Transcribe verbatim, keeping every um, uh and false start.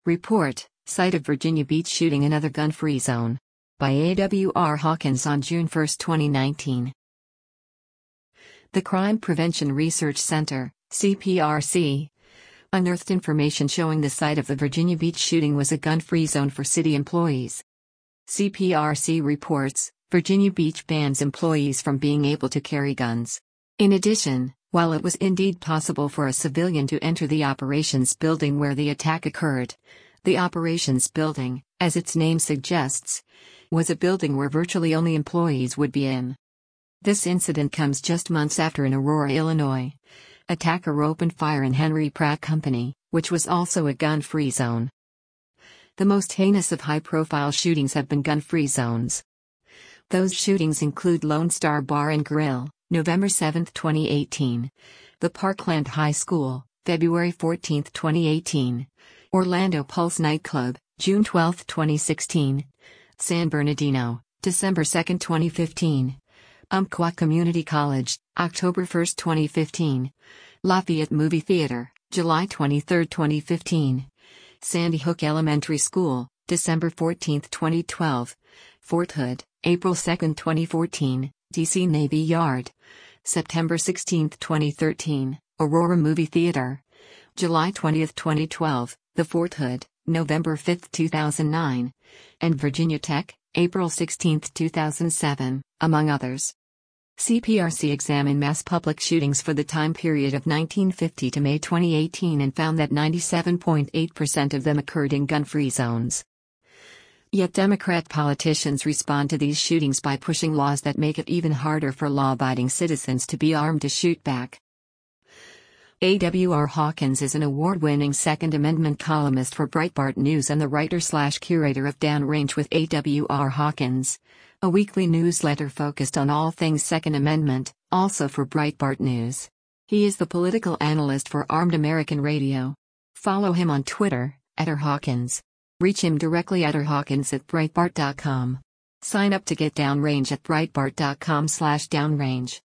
Report, site of Virginia Beach shooting another gun-free zone. By A W R Hawkins on June first, twenty nineteen. The Crime Prevention Research Center, C P R C, unearthed information showing the site of the Virginia Beach shooting was a gun-free zone for city employees. C P R C reports, Virginia Beach bans employees from being able to carry guns. In addition, while it was indeed possible for a civilian to enter the operations building where the attack occurred, the operations building, as its name suggests, was a building where virtually only employees would be in. This incident comes just months after in Aurora, Illinois, attacker opened fire in Henry Pratt Company, which was also a gun-free zone. The most heinous of high-profile shootings have been gun-free zones. Those shootings include Lone Star Bar and Grill, November seventh, twenty eighteen; the Parkland High School, February fourteenth, twenty eighteen; Orlando Pulse Nightclub, June twelfth, twenty sixteen; San Bernardino, December second, twenty fifteen; Umpqua Community College, October first, twenty fifteen; Lafayette Movie Theater, July twenty-third, twenty fifteen; Sandy Hook Elementary School, December fourteenth, twenty twelve; Fort Hood, April second, twenty fourteen; D C Navy Yard, September sixteenth, twenty thirteen; Aurora Movie Theater, July twentieth, twenty twelve; The Fort Hood, November fifth, two thousand nine; and Virginia Tech, April sixteenth, two thousand seven, among others. C P R C examined mass public shootings for the time period of nineteen fifty to May twenty eighteen and found that ninety-seven point eight percent of them occurred in gun-free zones. Yet Democrat politicians respond to these shootings by pushing laws that make it even harder for law-abiding citizens to be armed to shoot back. A W R Hawkins is an award-winning Second Amendment columnist for Breitbart News and the writer-slash-curator of Downrange with A W R Hawkins, a weekly newsletter focused on all things Second Amendment, also for Breitbart News. He is the political analyst for Armed American Radio. Follow him on Twitter, at R Hawkins. Reach him directly at rhawkins at breitbart dot com. Sign up to get Downrange at breitbart dot com slash downrange.